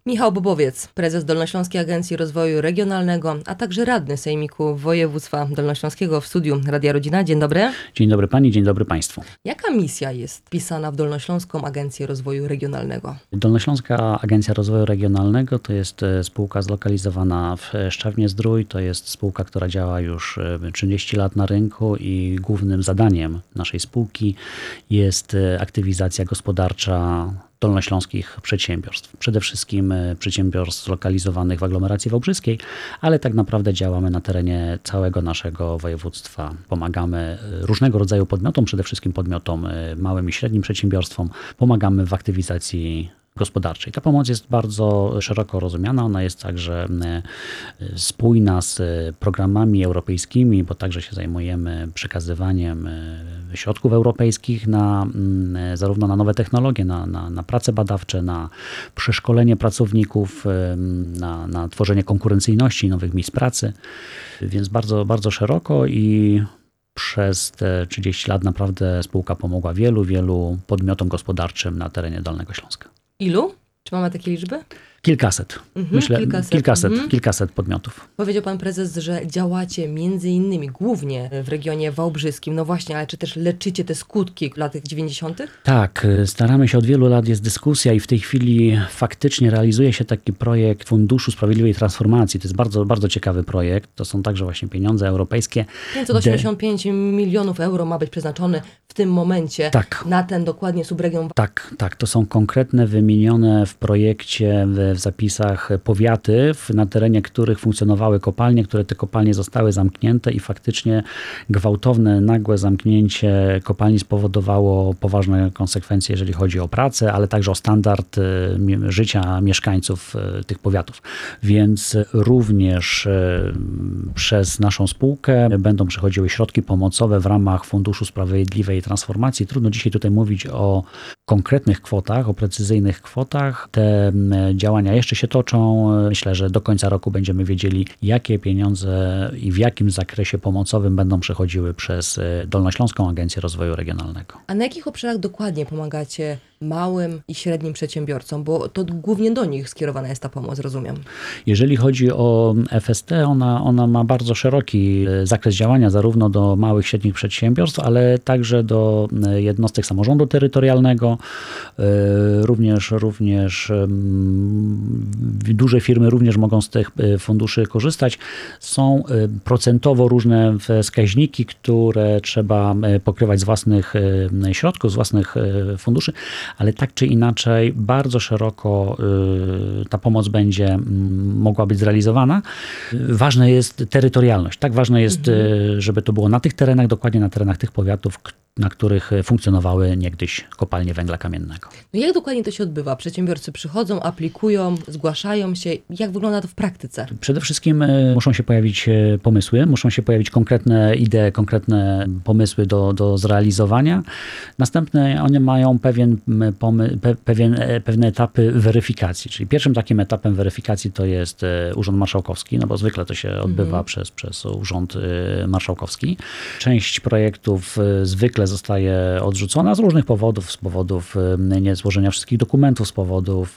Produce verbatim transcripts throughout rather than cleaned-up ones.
Michał Bobowiec, prezes Dolnośląskiej Agencji Rozwoju Regionalnego, a także radny Sejmiku Województwa Dolnośląskiego w studiu Radia Rodzina. Dzień dobry. Dzień dobry pani, dzień dobry państwu. Jaka misja jest wpisana w Dolnośląską Agencję Rozwoju Regionalnego? Dolnośląska Agencja Rozwoju Regionalnego to jest spółka zlokalizowana w Szczawnie-Zdrój. To jest spółka, która działa już trzydzieści lat na rynku i głównym zadaniem naszej spółki jest aktywizacja gospodarcza dolnośląskich przedsiębiorstw. Przede wszystkim przedsiębiorstw zlokalizowanych w aglomeracji wałbrzyskiej, ale tak naprawdę działamy na terenie całego naszego województwa. Pomagamy różnego rodzaju podmiotom, przede wszystkim podmiotom małym i średnim przedsiębiorstwom. Pomagamy w aktywizacji gospodarczej. Ta pomoc jest bardzo szeroko rozumiana. Ona jest także spójna z programami europejskimi, bo także się zajmujemy przekazywaniem środków europejskich na, zarówno na nowe technologie, na, na, na prace badawcze, na przeszkolenie pracowników, na, na tworzenie konkurencyjności, nowych miejsc pracy. Więc bardzo, bardzo szeroko i przez te trzydzieści lat naprawdę spółka pomogła wielu, wielu podmiotom gospodarczym na terenie Dolnego Śląska. Ilu? Czy mamy takie liczby? Kilkaset. Mhm, Myślę, kilkaset. kilkaset, Mhm. kilkaset podmiotów. Powiedział pan prezes, że działacie między innymi głównie w regionie wałbrzyskim. No właśnie, ale czy też leczycie te skutki lat dziewięćdziesiątych? Tak, staramy się od wielu lat, jest dyskusja i w tej chwili faktycznie realizuje się taki projekt Funduszu Sprawiedliwej Transformacji. To jest bardzo, bardzo ciekawy projekt. To są także właśnie pieniądze europejskie. pięćset osiemdziesiąt pięć milionów euro ma być przeznaczone w tym momencie tak. na ten dokładnie subregion. Tak, tak. To są konkretne, wymienione w projekcie, w, w zapisach powiaty, na terenie których funkcjonowały kopalnie, które te kopalnie zostały zamknięte i faktycznie gwałtowne, nagłe zamknięcie kopalni spowodowało poważne konsekwencje, jeżeli chodzi o pracę, ale także o standard życia mieszkańców tych powiatów. Więc również przez naszą spółkę będą przechodziły środki pomocowe w ramach Funduszu Sprawiedliwej Transformacji. Trudno dzisiaj tutaj mówić o konkretnych kwotach, o precyzyjnych kwotach. Te działania jeszcze się toczą. Myślę, że do końca roku będziemy wiedzieli, jakie pieniądze i w jakim zakresie pomocowym będą przechodziły przez Dolnośląską Agencję Rozwoju Regionalnego. A na jakich obszarach dokładnie pomagacie małym i średnim przedsiębiorcom? Bo to głównie do nich skierowana jest ta pomoc, rozumiem. Jeżeli chodzi o F S T, ona, ona ma bardzo szeroki zakres działania, zarówno do małych, średnich przedsiębiorstw, ale także do jednostek samorządu terytorialnego. Również, również duże firmy również mogą z tych funduszy korzystać. Są procentowo różne wskaźniki, które trzeba pokrywać z własnych środków, z własnych funduszy, ale tak czy inaczej bardzo szeroko ta pomoc będzie mogła być zrealizowana. Ważna jest terytorialność. Tak ważne jest, mhm. żeby to było na tych terenach, dokładnie na terenach tych powiatów, na których funkcjonowały niegdyś kopalnie węgla kamiennego. No jak dokładnie to się odbywa? Przedsiębiorcy przychodzą, aplikują, zgłaszają się. Jak wygląda to w praktyce? Przede wszystkim muszą się pojawić pomysły, muszą się pojawić konkretne idee, konkretne pomysły do, do zrealizowania. Następnie one mają pewien, pomy, pe, pewien, pewne etapy weryfikacji. Czyli pierwszym takim etapem weryfikacji to jest Urząd Marszałkowski, no bo zwykle to się odbywa mhm. przez, przez Urząd Marszałkowski. Część projektów zwykle zostaje odrzucona z różnych powodów, z powodów niezłożenia wszystkich dokumentów, z powodów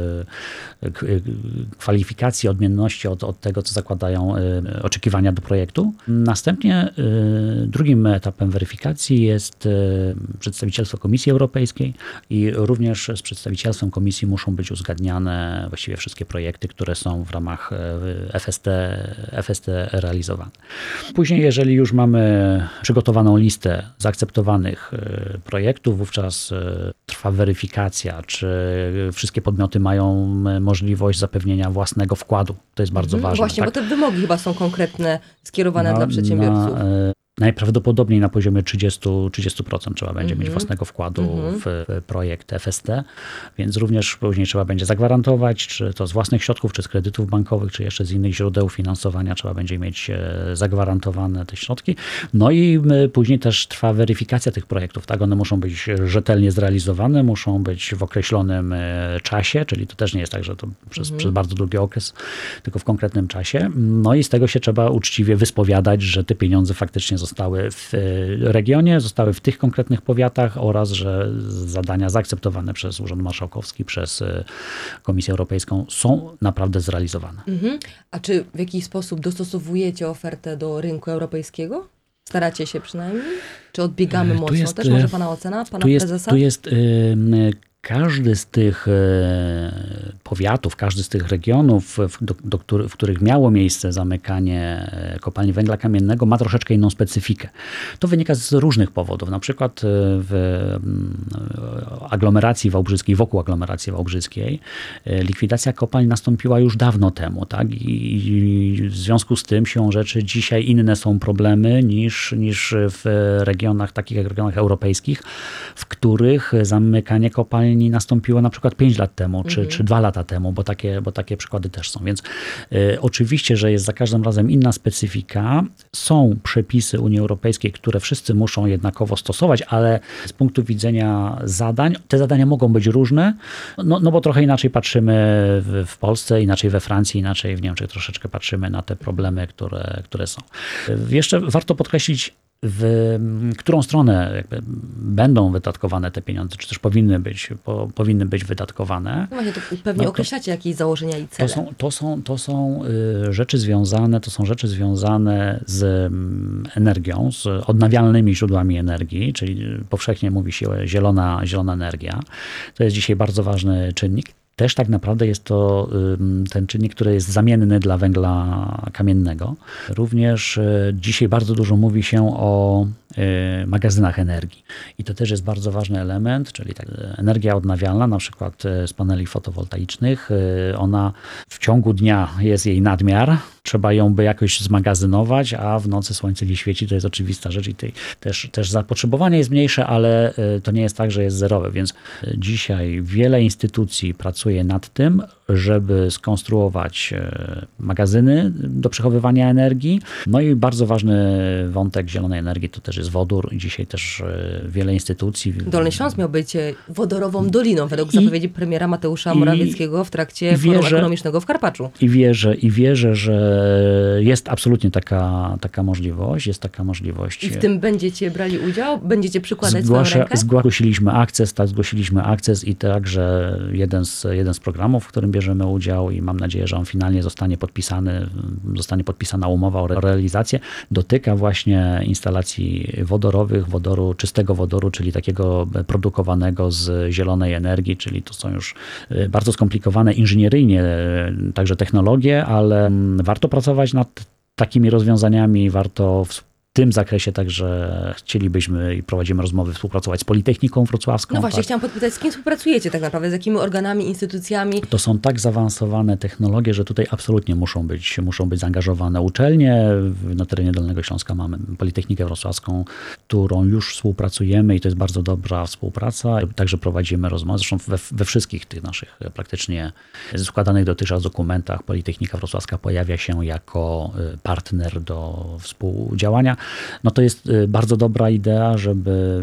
kwalifikacji, odmienności od, od tego, co zakładają oczekiwania do projektu. Następnie drugim etapem weryfikacji jest przedstawicielstwo Komisji Europejskiej i również z przedstawicielstwem Komisji muszą być uzgadniane właściwie wszystkie projekty, które są w ramach F S T, F S T realizowane. Później, jeżeli już mamy przygotowaną listę zaakceptowanych projektów, wówczas trwa weryfikacja, czy wszystkie podmioty mają możliwość zapewnienia własnego wkładu. To jest bardzo mhm, ważne. Właśnie, tak? Bo te wymogi chyba są konkretne, skierowane na, dla przedsiębiorców. Na, Najprawdopodobniej na poziomie trzydzieści, trzydzieści procent trzeba będzie mm-hmm. mieć własnego wkładu mm-hmm. w projekt F S T, więc również później trzeba będzie zagwarantować, czy to z własnych środków, czy z kredytów bankowych, czy jeszcze z innych źródeł finansowania trzeba będzie mieć zagwarantowane te środki. No i później też trwa weryfikacja tych projektów, tak? One muszą być rzetelnie zrealizowane, muszą być w określonym czasie, czyli to też nie jest tak, że to przez, mm-hmm. przez bardzo długi okres, tylko w konkretnym czasie. No i z tego się trzeba uczciwie wyspowiadać, że te pieniądze faktycznie zostały zostały w regionie, zostały w tych konkretnych powiatach oraz, że zadania zaakceptowane przez Urząd Marszałkowski, przez Komisję Europejską są naprawdę zrealizowane. Mhm. A czy w jakiś sposób dostosowujecie ofertę do rynku europejskiego? Staracie się przynajmniej? Czy odbiegamy Tu mocno? jest, Też może pana ocena, pana tu jest, prezesa? Tu jest y, każdy z tych powiatów, każdy z tych regionów, do, do których, w których miało miejsce zamykanie kopalni węgla kamiennego, ma troszeczkę inną specyfikę. To wynika z różnych powodów. Na przykład w aglomeracji wałbrzyskiej, wokół aglomeracji wałbrzyskiej likwidacja kopalń nastąpiła już dawno temu. Tak? I w związku z tym siłą rzeczy dzisiaj inne są problemy niż, niż w regionach, takich jak regionach europejskich, w których zamykanie kopalni nastąpiło na przykład pięć lat temu, czy, mhm. czy dwa lata temu, bo takie, bo takie przykłady też są. Więc y, oczywiście, że jest za każdym razem inna specyfika. Są przepisy Unii Europejskiej, które wszyscy muszą jednakowo stosować, ale z punktu widzenia zadań, te zadania mogą być różne, no, no bo trochę inaczej patrzymy w, w Polsce, inaczej we Francji, inaczej w Niemczech troszeczkę patrzymy na te problemy, które, które są. Jeszcze warto podkreślić, w którą stronę jakby będą wydatkowane te pieniądze, czy też powinny być, po, powinny być wydatkowane. No właśnie, to pewnie no, określacie jakieś założenia i cele. To są, to są, to są rzeczy związane, to są rzeczy związane z energią, z odnawialnymi źródłami energii, czyli powszechnie mówi się zielona, zielona energia. To jest dzisiaj bardzo ważny czynnik. Też tak naprawdę jest to ten czynnik, który jest zamienny dla węgla kamiennego. Również dzisiaj bardzo dużo mówi się o magazynach energii. I to też jest bardzo ważny element, czyli tak, energia odnawialna, na przykład z paneli fotowoltaicznych. Ona w ciągu dnia jest jej nadmiar, trzeba ją by jakoś zmagazynować, a w nocy słońce nie świeci, to jest oczywista rzecz i tej też, też zapotrzebowanie jest mniejsze, ale to nie jest tak, że jest zerowe, więc dzisiaj wiele instytucji pracuje nad tym, żeby skonstruować magazyny do przechowywania energii. No i bardzo ważny wątek zielonej energii to też jest wodór. Dzisiaj też wiele instytucji... Dolny Śląsk miał być wodorową doliną, według I, zapowiedzi premiera Mateusza Morawieckiego w trakcie forum wierzę, ekonomicznego w Karpaczu. I wierzę, i wierzę, że jest absolutnie taka, taka możliwość. Jest taka możliwość. I w tym będziecie brali udział? Będziecie przykładać Zgłasza, swoją rękę? Zgłosiliśmy akces, tak, zgłosiliśmy akces i także jeden z, jeden z programów, w którym bierzemy udział i mam nadzieję, że on finalnie zostanie podpisany, zostanie podpisana umowa o realizację, dotyka właśnie instalacji wodorowych, wodoru, czystego wodoru, czyli takiego produkowanego z zielonej energii, czyli to są już bardzo skomplikowane inżynieryjnie także technologie, ale warto pracować nad takimi rozwiązaniami, warto w W tym zakresie także chcielibyśmy i prowadzimy rozmowy, współpracować z Politechniką Wrocławską. No właśnie, tak. chciałam podpytać, z kim współpracujecie tak naprawdę, z jakimi organami, instytucjami? To są tak zaawansowane technologie, że tutaj absolutnie muszą być, muszą być zaangażowane uczelnie. Na terenie Dolnego Śląska mamy Politechnikę Wrocławską, którą już współpracujemy i to jest bardzo dobra współpraca. Także prowadzimy rozmowy, zresztą we, we wszystkich tych naszych praktycznie składanych dotychczas dokumentach Politechnika Wrocławska pojawia się jako partner do współdziałania. No to jest bardzo dobra idea, żeby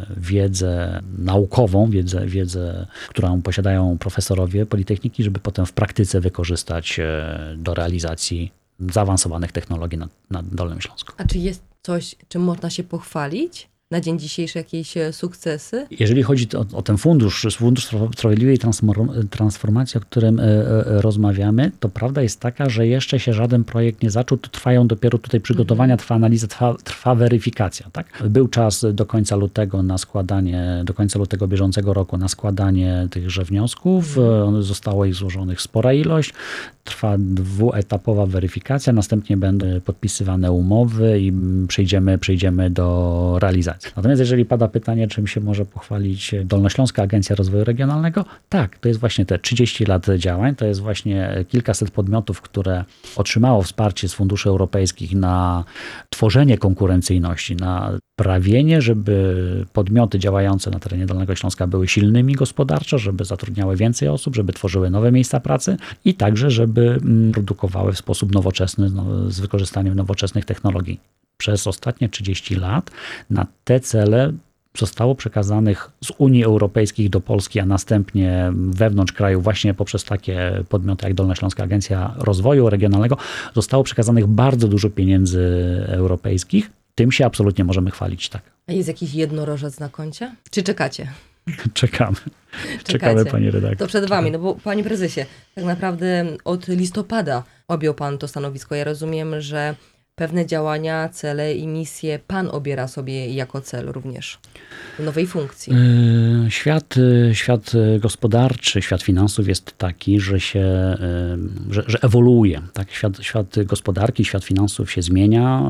wiedzę naukową, wiedzę, wiedzę, którą posiadają profesorowie Politechniki, żeby potem w praktyce wykorzystać do realizacji zaawansowanych technologii na, na Dolnym Śląsku. A czy jest coś, czym można się pochwalić? Na dzień dzisiejszy jakieś sukcesy? Jeżeli chodzi o, o ten fundusz, Fundusz Sprawiedliwej Transformacji, o którym rozmawiamy, to prawda jest taka, że jeszcze się żaden projekt nie zaczął, to trwają dopiero tutaj przygotowania, trwa analiza, trwa, trwa weryfikacja. Tak? Był czas do końca lutego na składanie, do końca lutego bieżącego roku na składanie tychże wniosków. Zostało ich złożonych spora ilość. Trwa dwuetapowa weryfikacja, następnie będą podpisywane umowy i przejdziemy, przejdziemy do realizacji. Natomiast jeżeli pada pytanie, czym się może pochwalić Dolnośląska Agencja Rozwoju Regionalnego, tak, to jest właśnie te trzydzieści lat działań, to jest właśnie kilkaset podmiotów, które otrzymało wsparcie z funduszy europejskich na tworzenie konkurencyjności, na prawienie, żeby podmioty działające na terenie Dolnego Śląska były silnymi gospodarczo, żeby zatrudniały więcej osób, żeby tworzyły nowe miejsca pracy i także, żeby produkowały w sposób nowoczesny, no, z wykorzystaniem nowoczesnych technologii. Przez ostatnie trzydzieści lat na te cele zostało przekazanych z Unii Europejskiej do Polski, a następnie wewnątrz kraju właśnie poprzez takie podmioty jak Dolnośląska Agencja Rozwoju Regionalnego zostało przekazanych bardzo dużo pieniędzy europejskich. tym się absolutnie możemy chwalić, tak. A jest jakiś jednorożec na koncie? Czy czekacie? Czekamy. Czekamy, pani redaktor. To przed wami, no bo panie prezesie, tak naprawdę od listopada objął pan to stanowisko. Ja rozumiem, że pewne działania, cele i misje pan obiera sobie jako cel również w nowej funkcji. Świat, świat gospodarczy, świat finansów jest taki, że się, że, że ewoluuje. Tak? Świat, świat gospodarki, świat finansów się zmienia.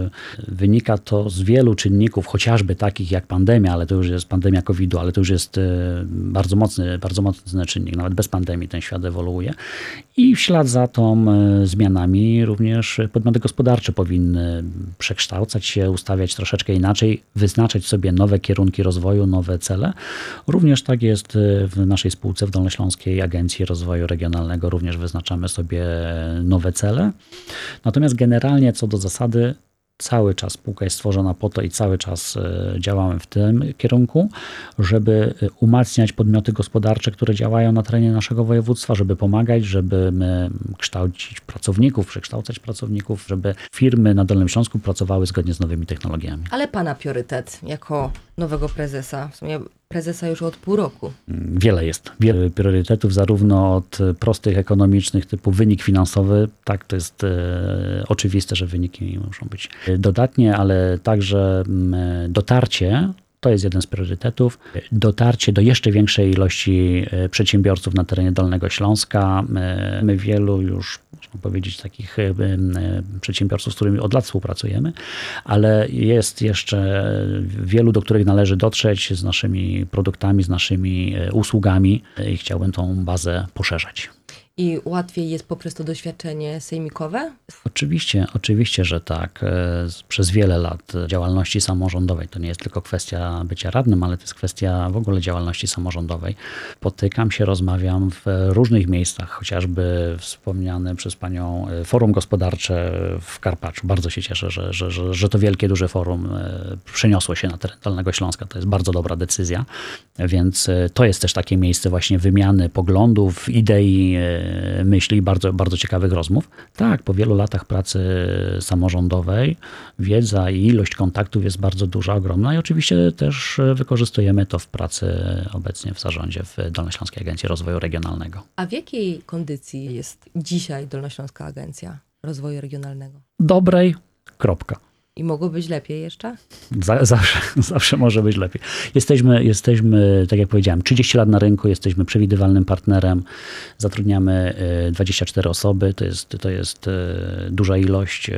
Wynika to z wielu czynników, chociażby takich jak pandemia, ale to już jest pandemia kowida, ale to już jest bardzo mocny, bardzo mocny czynnik. Nawet bez pandemii ten świat ewoluuje. I w ślad za tą zmianami również podmioty gospodarcze powinny przekształcać się, ustawiać troszeczkę inaczej, wyznaczać sobie nowe kierunki rozwoju, nowe cele. Również tak jest w naszej spółce, w Dolnośląskiej Agencji Rozwoju Regionalnego. Również wyznaczamy sobie nowe cele. Natomiast generalnie co do zasady, cały czas spółka jest stworzona po to i cały czas działamy w tym kierunku, żeby umacniać podmioty gospodarcze, które działają na terenie naszego województwa, żeby pomagać, żeby kształcić pracowników, przekształcać pracowników, żeby firmy na Dolnym Śląsku pracowały zgodnie z nowymi technologiami. Ale pana priorytet jako nowego prezesa, w sumie prezesa już od pół roku. Wiele jest. Wiele priorytetów, zarówno od prostych, ekonomicznych, typu wynik finansowy. Tak, to jest e, oczywiste, że wyniki muszą być dodatnie, ale także e, dotarcie. To jest jeden z priorytetów. Dotarcie do jeszcze większej ilości przedsiębiorców na terenie Dolnego Śląska. My wielu już, można powiedzieć, takich przedsiębiorców, z którymi od lat współpracujemy, ale jest jeszcze wielu, do których należy dotrzeć z naszymi produktami, z naszymi usługami i chciałbym tą bazę poszerzać. I łatwiej jest poprzez to doświadczenie sejmikowe? Oczywiście, oczywiście, że tak. Przez wiele lat działalności samorządowej, to nie jest tylko kwestia bycia radnym, ale to jest kwestia w ogóle działalności samorządowej. Spotykam się, rozmawiam w różnych miejscach, chociażby wspomniane przez panią forum gospodarcze w Karpaczu. Bardzo się cieszę, że, że, że, że to wielkie, duże forum przeniosło się na teren Dolnego Śląska. To jest bardzo dobra decyzja, więc to jest też takie miejsce właśnie wymiany poglądów, idei, myśli, bardzo, bardzo ciekawych rozmów. Tak, po wielu latach pracy samorządowej wiedza i ilość kontaktów jest bardzo duża, ogromna i oczywiście też wykorzystujemy to w pracy obecnie w zarządzie w Dolnośląskiej Agencji Rozwoju Regionalnego. A w jakiej kondycji jest dzisiaj Dolnośląska Agencja Rozwoju Regionalnego? Dobrej, kropka. I mogło być lepiej jeszcze? Zawsze, zawsze może być lepiej. Jesteśmy, jesteśmy, tak jak powiedziałem, trzydzieści lat na rynku, jesteśmy przewidywalnym partnerem, zatrudniamy dwadzieścia cztery osoby, to jest, to jest duża ilość.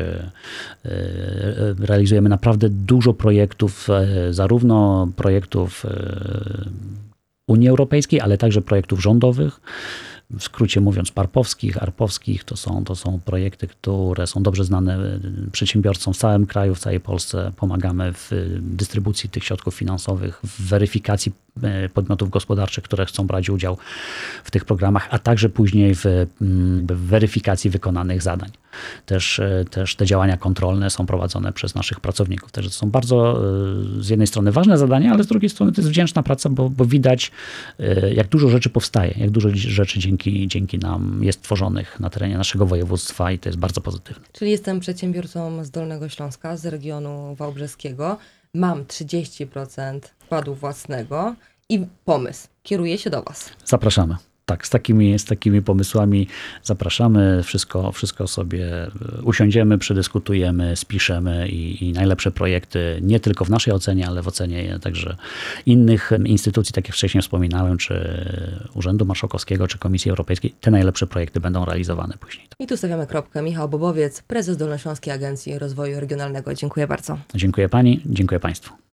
Realizujemy naprawdę dużo projektów, zarówno projektów Unii Europejskiej, ale także projektów rządowych. W skrócie mówiąc parpowskich, arpowskich, to są, to są projekty, które są dobrze znane przedsiębiorcom w całym kraju, w całej Polsce. Pomagamy w dystrybucji tych środków finansowych, w weryfikacji podmiotów gospodarczych, które chcą brać udział w tych programach, a także później w, w weryfikacji wykonanych zadań. Też, też te działania kontrolne są prowadzone przez naszych pracowników. Także to są bardzo z jednej strony ważne zadania, ale z drugiej strony to jest wdzięczna praca, bo, bo widać, jak dużo rzeczy powstaje, jak dużo rzeczy dzięki, dzięki nam jest tworzonych na terenie naszego województwa i to jest bardzo pozytywne. Czyli jestem przedsiębiorcą z Dolnego Śląska, z regionu wałbrzyskiego. Mam trzydzieści procent wkładu własnego i pomysł. Kieruję się do was. Zapraszamy. Tak, z takimi, z takimi pomysłami zapraszamy. Wszystko, wszystko sobie usiądziemy, przedyskutujemy, spiszemy i, i najlepsze projekty, nie tylko w naszej ocenie, ale w ocenie także innych instytucji, tak jak wcześniej wspominałem, czy Urzędu Marszałkowskiego, czy Komisji Europejskiej. Te najlepsze projekty będą realizowane później. I tu stawiamy kropkę. Michał Bobowiec, prezes Dolnośląskiej Agencji Rozwoju Regionalnego. Dziękuję bardzo. Dziękuję pani, dziękuję państwu.